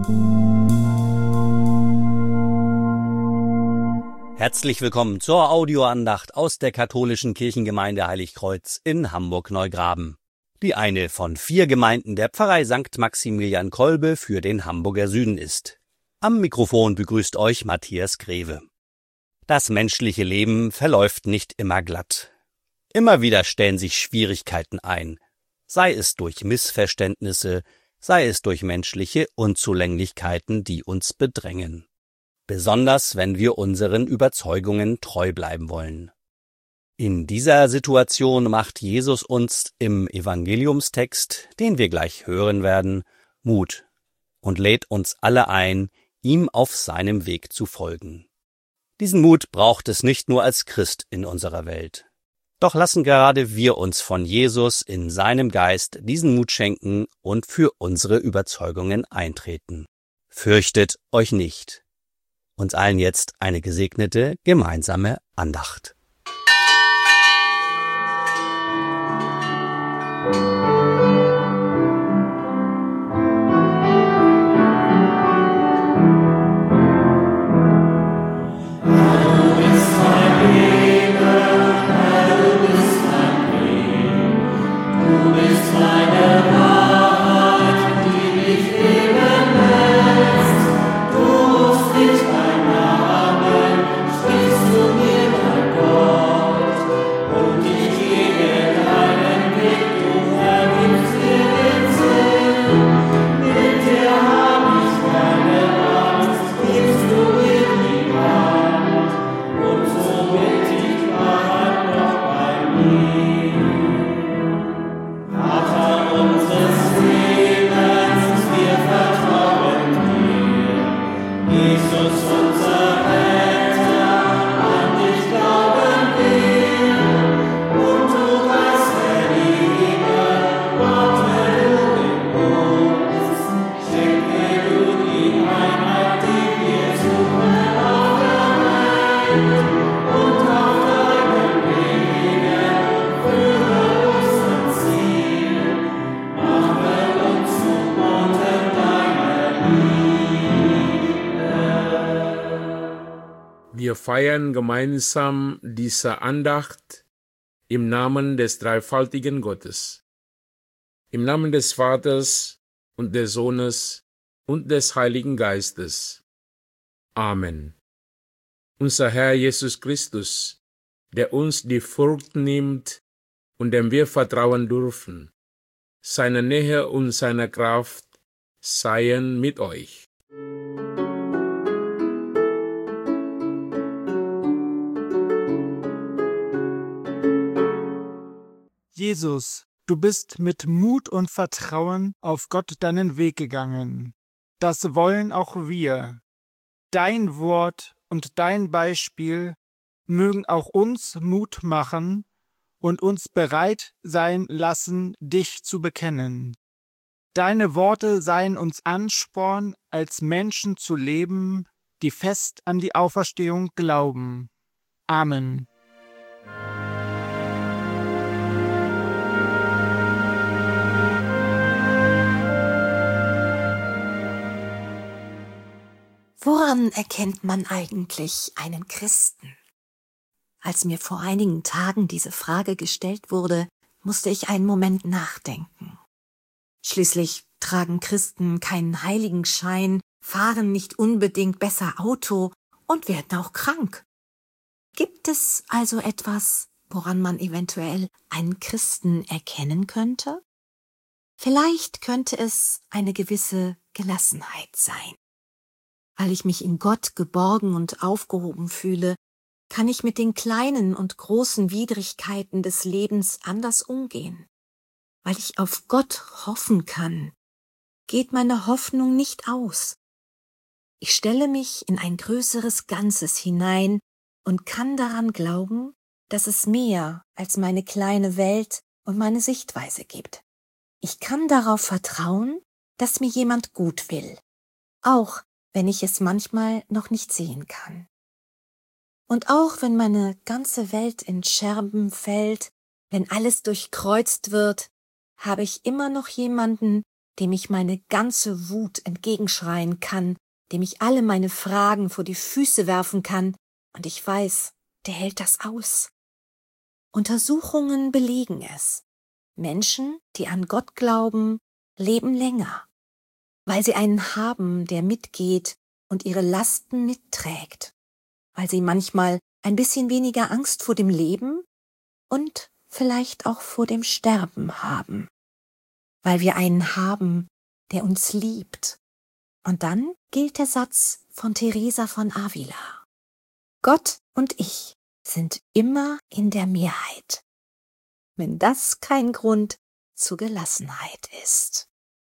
Herzlich willkommen zur Audioandacht aus der katholischen Kirchengemeinde Heiligkreuz in Hamburg-Neugraben. Die eine von 4 Gemeinden der Pfarrei St. Maximilian Kolbe für den Hamburger Süden ist. Am Mikrofon begrüßt euch Matthias Greve. Das menschliche Leben verläuft nicht immer glatt. Immer wieder stellen sich Schwierigkeiten ein, sei es durch Missverständnisse, sei es durch menschliche Unzulänglichkeiten, die uns bedrängen. Besonders wenn wir unseren Überzeugungen treu bleiben wollen. In dieser Situation macht Jesus uns im Evangeliumstext, den wir gleich hören werden, Mut und lädt uns alle ein, ihm auf seinem Weg zu folgen. Diesen Mut braucht es nicht nur als Christ in unserer Welt. Doch lassen gerade wir uns von Jesus in seinem Geist diesen Mut schenken und für unsere Überzeugungen eintreten. Fürchtet euch nicht. Uns allen jetzt eine gesegnete gemeinsame Andacht. Wir feiern gemeinsam diese Andacht im Namen des dreifaltigen Gottes. Im Namen des Vaters und des Sohnes und des Heiligen Geistes. Amen. Unser Herr Jesus Christus, der uns die Furcht nimmt und dem wir vertrauen dürfen, seine Nähe und seine Kraft seien mit euch. Jesus, du bist mit Mut und Vertrauen auf Gott deinen Weg gegangen. Das wollen auch wir. Dein Wort und dein Beispiel mögen auch uns Mut machen und uns bereit sein lassen, dich zu bekennen. Deine Worte seien uns Ansporn, als Menschen zu leben, die fest an die Auferstehung glauben. Amen. Woran erkennt man eigentlich einen Christen? Als mir vor einigen Tagen diese Frage gestellt wurde, musste ich einen Moment nachdenken. Schließlich tragen Christen keinen Heiligenschein, fahren nicht unbedingt besser Auto und werden auch krank. Gibt es also etwas, woran man eventuell einen Christen erkennen könnte? Vielleicht könnte es eine gewisse Gelassenheit sein. Weil ich mich in Gott geborgen und aufgehoben fühle, kann ich mit den kleinen und großen Widrigkeiten des Lebens anders umgehen. Weil ich auf Gott hoffen kann, geht meine Hoffnung nicht aus. Ich stelle mich in ein größeres Ganzes hinein und kann daran glauben, dass es mehr als meine kleine Welt und meine Sichtweise gibt. Ich kann darauf vertrauen, dass mir jemand gut will, auch wenn ich es manchmal noch nicht sehen kann. Und auch wenn meine ganze Welt in Scherben fällt, wenn alles durchkreuzt wird, habe ich immer noch jemanden, dem ich meine ganze Wut entgegenschreien kann, dem ich alle meine Fragen vor die Füße werfen kann, und ich weiß, der hält das aus. Untersuchungen belegen es. Menschen, die an Gott glauben, leben länger, weil sie einen haben, der mitgeht und ihre Lasten mitträgt, weil sie manchmal ein bisschen weniger Angst vor dem Leben und vielleicht auch vor dem Sterben haben, weil wir einen haben, der uns liebt. Und dann gilt der Satz von Teresa von Avila: Gott und ich sind immer in der Mehrheit, wenn das kein Grund zur Gelassenheit ist.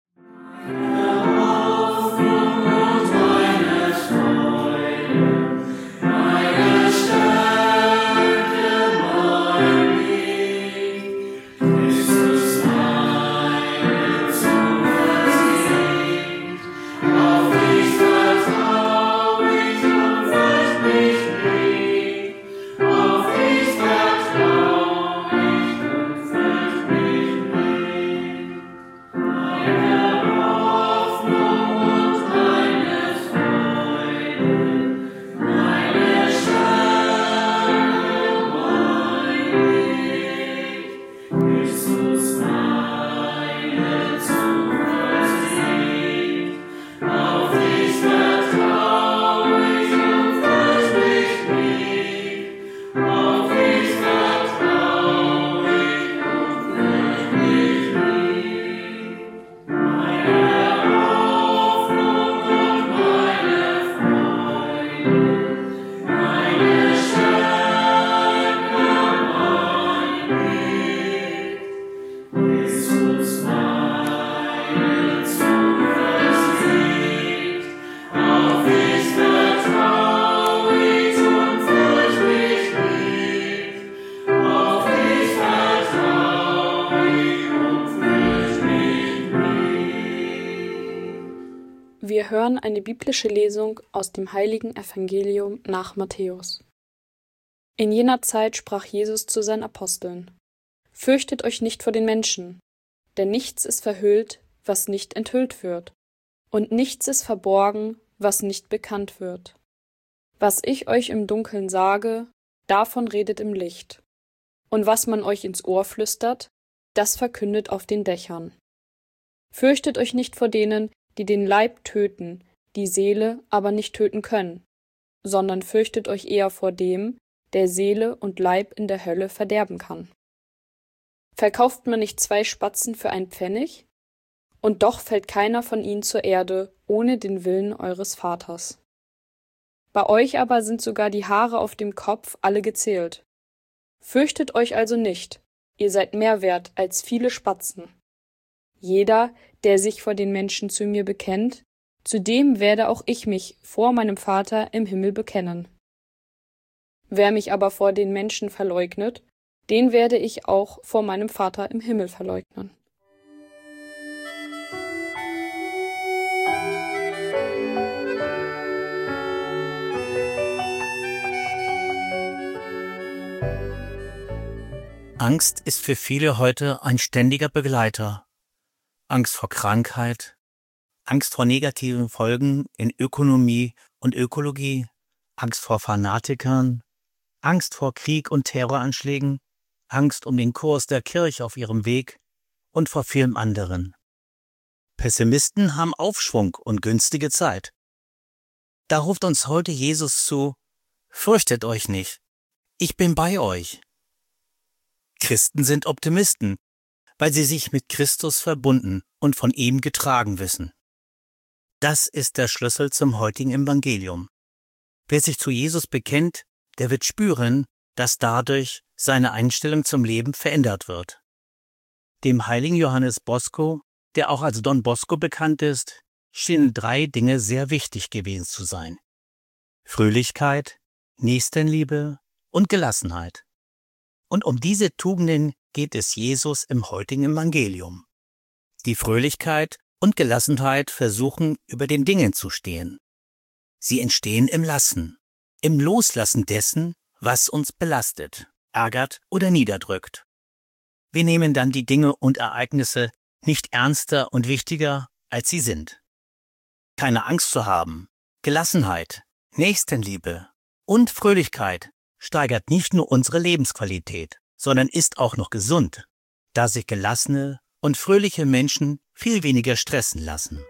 Wir hören eine biblische Lesung aus dem heiligen Evangelium nach Matthäus. In jener Zeit sprach Jesus zu seinen Aposteln: Fürchtet euch nicht vor den Menschen, denn nichts ist verhüllt, was nicht enthüllt wird, und nichts ist verborgen, was nicht bekannt wird. Was ich euch im Dunkeln sage, davon redet im Licht, und was man euch ins Ohr flüstert, das verkündet auf den Dächern. Fürchtet euch nicht vor denen, die den Leib töten, die Seele aber nicht töten können, sondern fürchtet euch eher vor dem, der Seele und Leib in der Hölle verderben kann. Verkauft man nicht 2 Spatzen für einen Pfennig? Und doch fällt keiner von ihnen zur Erde, ohne den Willen eures Vaters. Bei euch aber sind sogar die Haare auf dem Kopf alle gezählt. Fürchtet euch also nicht, ihr seid mehr wert als viele Spatzen. Jeder, der sich vor den Menschen zu mir bekennt, zu dem werde auch ich mich vor meinem Vater im Himmel bekennen. Wer mich aber vor den Menschen verleugnet, den werde ich auch vor meinem Vater im Himmel verleugnen. Angst ist für viele heute ein ständiger Begleiter. Angst vor Krankheit, Angst vor negativen Folgen in Ökonomie und Ökologie, Angst vor Fanatikern, Angst vor Krieg und Terroranschlägen, Angst um den Kurs der Kirche auf ihrem Weg und vor vielem anderen. Pessimisten haben Aufschwung und günstige Zeit. Da ruft uns heute Jesus zu: Fürchtet euch nicht, ich bin bei euch. Christen sind Optimisten, weil sie sich mit Christus verbunden und von ihm getragen wissen. Das ist der Schlüssel zum heutigen Evangelium. Wer sich zu Jesus bekennt, der wird spüren, dass dadurch seine Einstellung zum Leben verändert wird. Dem heiligen Johannes Bosco, der auch als Don Bosco bekannt ist, schienen 3 Dinge sehr wichtig gewesen zu sein: Fröhlichkeit, Nächstenliebe und Gelassenheit. Und um diese Tugenden geht es Jesus im heutigen Evangelium. Die Fröhlichkeit und Gelassenheit versuchen, über den Dingen zu stehen. Sie entstehen im Lassen, im Loslassen dessen, was uns belastet, ärgert oder niederdrückt. Wir nehmen dann die Dinge und Ereignisse nicht ernster und wichtiger, als sie sind. Keine Angst zu haben, Gelassenheit, Nächstenliebe und Fröhlichkeit steigert nicht nur unsere Lebensqualität, sondern ist auch noch gesund, da sich gelassene und fröhliche Menschen viel weniger stressen lassen.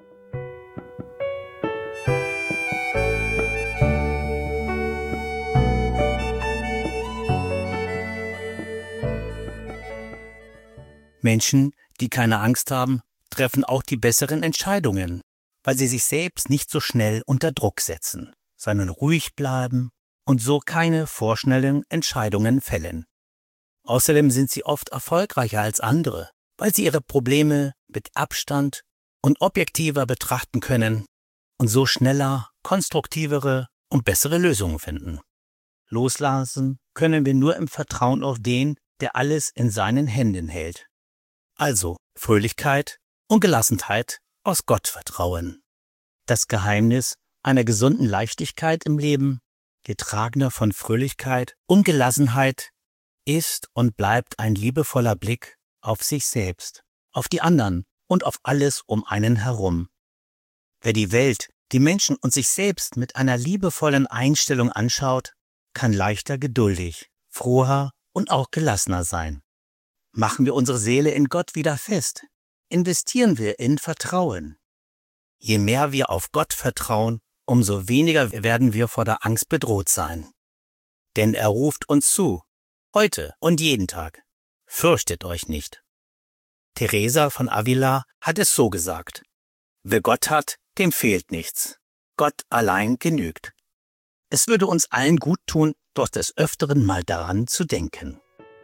Menschen, die keine Angst haben, treffen auch die besseren Entscheidungen, weil sie sich selbst nicht so schnell unter Druck setzen, sondern ruhig bleiben und so keine vorschnellen Entscheidungen fällen. Außerdem sind sie oft erfolgreicher als andere, weil sie ihre Probleme mit Abstand und objektiver betrachten können und so schneller, konstruktivere und bessere Lösungen finden. Loslassen können wir nur im Vertrauen auf den, der alles in seinen Händen hält. Also Fröhlichkeit und Gelassenheit aus Gott vertrauen. Das Geheimnis einer gesunden Leichtigkeit im Leben, getragener von Fröhlichkeit und Gelassenheit, ist und bleibt ein liebevoller Blick auf sich selbst, auf die anderen und auf alles um einen herum. Wer die Welt, die Menschen und sich selbst mit einer liebevollen Einstellung anschaut, kann leichter geduldig, froher und auch gelassener sein. Machen wir unsere Seele in Gott wieder fest, investieren wir in Vertrauen. Je mehr wir auf Gott vertrauen, umso weniger werden wir vor der Angst bedroht sein. Denn er ruft uns zu, heute und jeden Tag, fürchtet euch nicht. Teresa von Avila hat es so gesagt: Wer Gott hat, dem fehlt nichts. Gott allein genügt. Es würde uns allen gut tun, doch des Öfteren mal daran zu denken.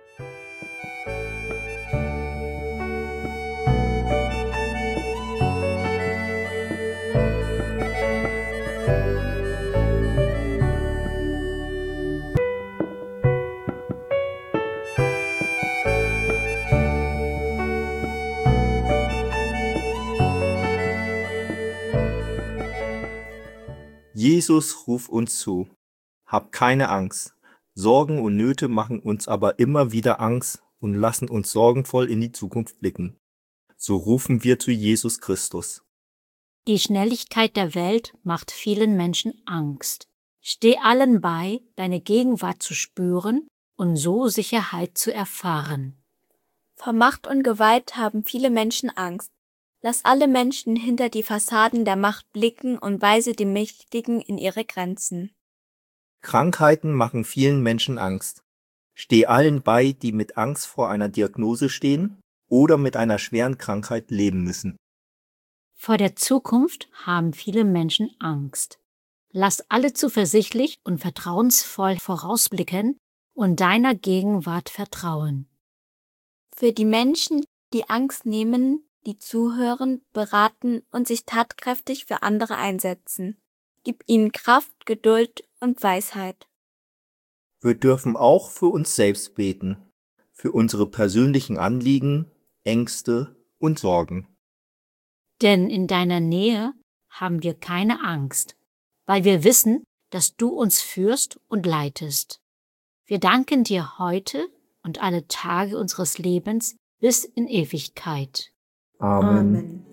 Jesus ruft uns zu: Hab keine Angst. Sorgen und Nöte machen uns aber immer wieder Angst und lassen uns sorgenvoll in die Zukunft blicken. So rufen wir zu Jesus Christus. Die Schnelligkeit der Welt macht vielen Menschen Angst. Steh allen bei, deine Gegenwart zu spüren und so Sicherheit zu erfahren. Vor Macht und Gewalt haben viele Menschen Angst. Lass alle Menschen hinter die Fassaden der Macht blicken und weise die Mächtigen in ihre Grenzen. Krankheiten machen vielen Menschen Angst. Steh allen bei, die mit Angst vor einer Diagnose stehen oder mit einer schweren Krankheit leben müssen. Vor der Zukunft haben viele Menschen Angst. Lass alle zuversichtlich und vertrauensvoll vorausblicken und deiner Gegenwart vertrauen. Für die Menschen, die Angst nehmen, die zuhören, beraten und sich tatkräftig für andere einsetzen. Gib ihnen Kraft, Geduld und Weisheit. Wir dürfen auch für uns selbst beten, für unsere persönlichen Anliegen, Ängste und Sorgen. Denn in deiner Nähe haben wir keine Angst, weil wir wissen, dass du uns führst und leitest. Wir danken dir heute und alle Tage unseres Lebens bis in Ewigkeit. Amen.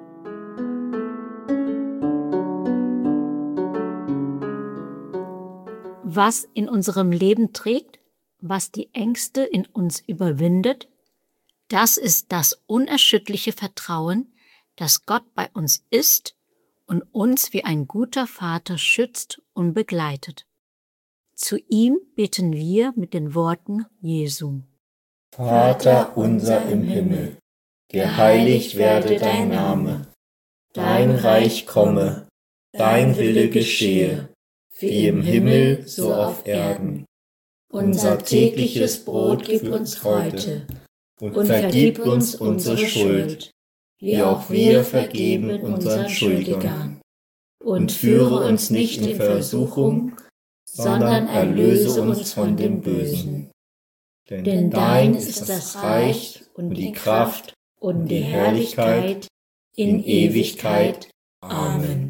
Was in unserem Leben trägt, was die Ängste in uns überwindet, das ist das unerschütterliche Vertrauen, dass Gott bei uns ist und uns wie ein guter Vater schützt und begleitet. Zu ihm beten wir mit den Worten Jesu. Vater unser im Himmel, geheiligt werde dein Name, dein Reich komme, dein Wille geschehe, wie im Himmel so auf Erden. Unser tägliches Brot gib uns heute und vergib uns unsere Schuld, wie auch wir vergeben unseren Schuldigern. Und führe uns nicht in Versuchung, sondern erlöse uns von dem Bösen. Denn dein ist das Reich und die Kraft und die Herrlichkeit in Ewigkeit. Amen.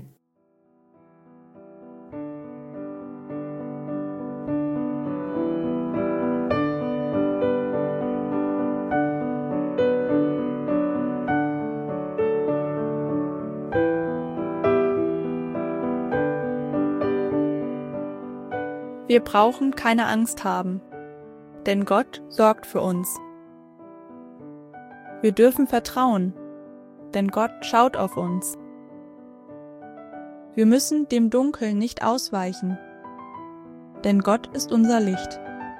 Wir brauchen keine Angst haben, denn Gott sorgt für uns. Wir dürfen vertrauen, denn Gott schaut auf uns. Wir müssen dem Dunkeln nicht ausweichen, denn Gott ist unser Licht.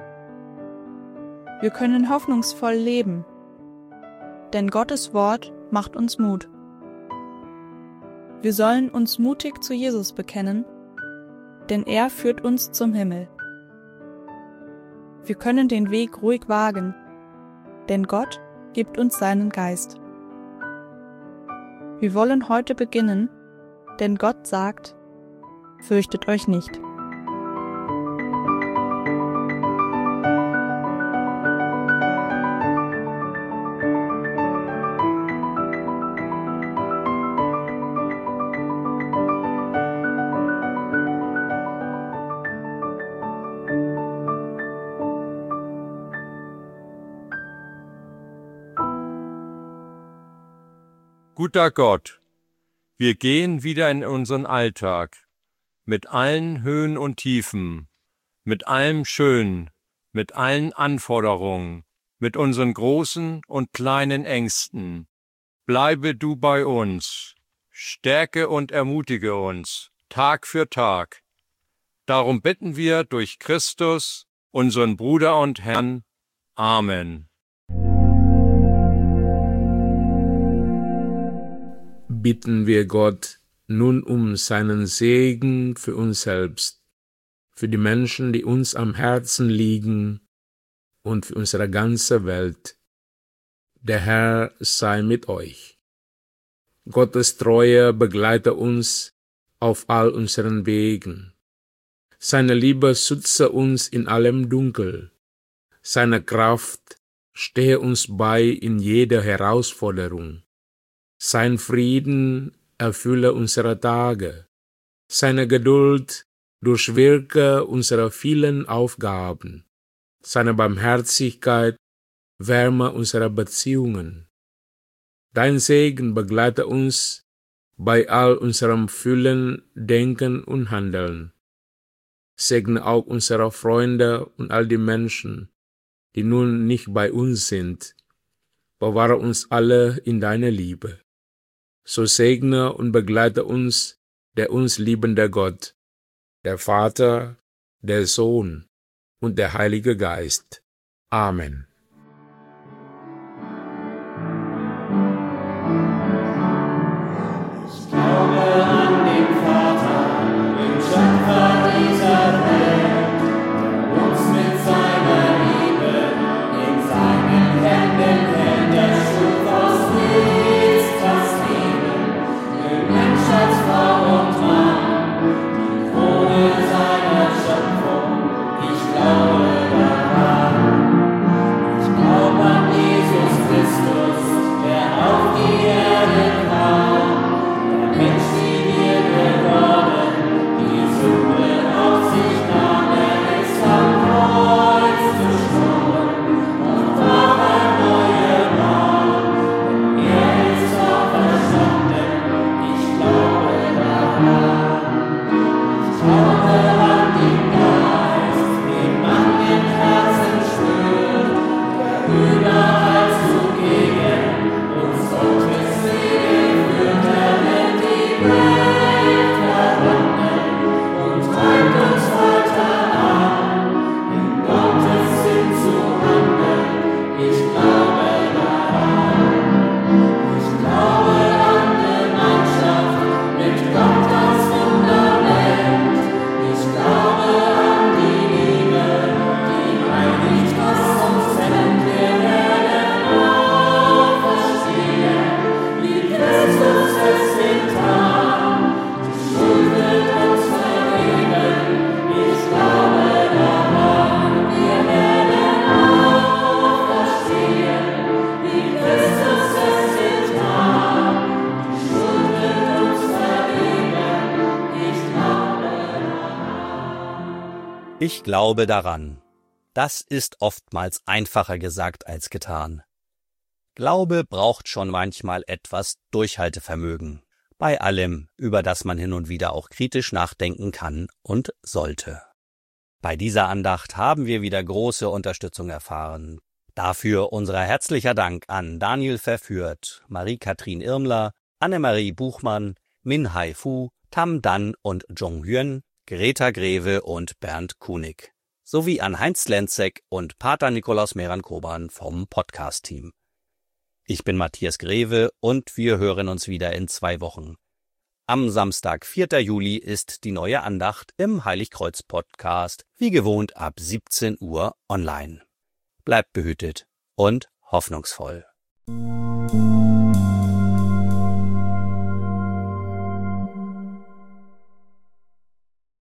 Wir können hoffnungsvoll leben, denn Gottes Wort macht uns Mut. Wir sollen uns mutig zu Jesus bekennen, denn er führt uns zum Himmel. Wir können den Weg ruhig wagen, denn Gott gibt uns seinen Geist. Wir wollen heute beginnen, denn Gott sagt, fürchtet euch nicht. Guter Gott, wir gehen wieder in unseren Alltag, mit allen Höhen und Tiefen, mit allem Schönen, mit allen Anforderungen, mit unseren großen und kleinen Ängsten. Bleibe du bei uns, stärke und ermutige uns, Tag für Tag. Darum bitten wir durch Christus, unseren Bruder und Herrn. Amen. Bitten wir Gott nun um seinen Segen für uns selbst, für die Menschen, die uns am Herzen liegen und für unsere ganze Welt. Der Herr sei mit euch. Gottes Treue begleite uns auf all unseren Wegen. Seine Liebe schütze uns in allem Dunkel. Seine Kraft stehe uns bei in jeder Herausforderung. Sein Frieden erfülle unsere Tage. Seine Geduld durchwirke unsere vielen Aufgaben. Seine Barmherzigkeit wärme unsere Beziehungen. Dein Segen begleite uns bei all unserem Fühlen, Denken und Handeln. Segne auch unsere Freunde und all die Menschen, die nun nicht bei uns sind. Bewahre uns alle in deiner Liebe. So segne und begleite uns der uns liebende Gott, der Vater, der Sohn und der Heilige Geist. Amen. Ich glaube an den Vater, den Schöpfer dieser Welt, der uns mit seiner Liebe in seinen Händen hält, der schuf aus nichts das Leben, den Mensch als Frau und Mann, die Krone seiner Schöpfung. Ich glaube daran. Ich glaube an Jesus Christus, der auf die Erde kam, der Mensch wie wir geworden, die Sünde auf sich nahm, er ist am Kreuz gestorben und war ein neuer Mann. Er ist auferstanden, ich glaube daran. Ich glaube an den Geist, den man im Herzen spürt, der überall zugegen uns Gottes Segen führt. Er wird die Welt verwandeln und treibt uns weiter an, in Gottes Sinn zu handeln. Ich glaube daran. Ich glaube an Gemeinschaft mit Gott als Fundament. Ich glaube an die Liebe, die reinigt, was uns trennt. Wir werden auferstehen, wie Christus es getan. Die Schuld wird uns vergeben. Ich glaube daran. Wir werden auferstehen, wie Christus es getan. Die Schuld wird uns vergeben. Ich glaube daran. Ich glaube daran. Das ist oftmals einfacher gesagt als getan. Glaube braucht schon manchmal etwas Durchhaltevermögen. Bei allem, über das man hin und wieder auch kritisch nachdenken kann und sollte. Bei dieser Andacht haben wir wieder große Unterstützung erfahren. Dafür unser herzlicher Dank an Daniel Verführt, Marie-Kathrin Irmler, Annemarie Buchmann, Min Hai Fu, Tam Dan und Zhong Yuan, Greta Greve und Bernd Kunig. Sowie an Heinz Lenzek und Pater Nikolaus Meran-Koban vom Podcast-Team. Ich bin Matthias Greve und wir hören uns wieder in 2 Wochen. Am Samstag, 4. Juli, ist die neue Andacht im Heiligkreuz-Podcast, wie gewohnt ab 17 Uhr online. Bleibt behütet und hoffnungsvoll.